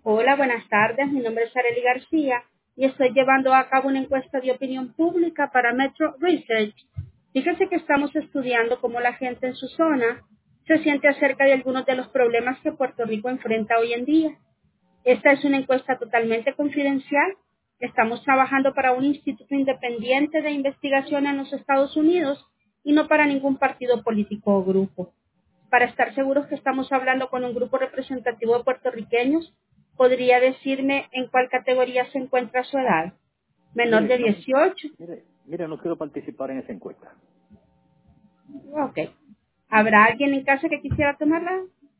Hola, buenas tardes. Mi nombre es Arely García y estoy llevando a cabo una encuesta de opinión pública para Metro Research. Fíjese que estamos estudiando cómo la gente en su zona se siente acerca de algunos de los problemas que Puerto Rico enfrenta hoy en día. Esta es una encuesta totalmente confidencial. Estamos trabajando para un instituto independiente de investigación en los Estados Unidos y no para ningún partido político o grupo. Para estar seguros que estamos hablando con un grupo representativo de puertorriqueños, ¿podría decirme en cuál categoría se encuentra su edad? ¿Menor Mire, de no, 18? no quiero participar en esa encuesta. Ok. ¿Habrá alguien en casa que quisiera tomarla?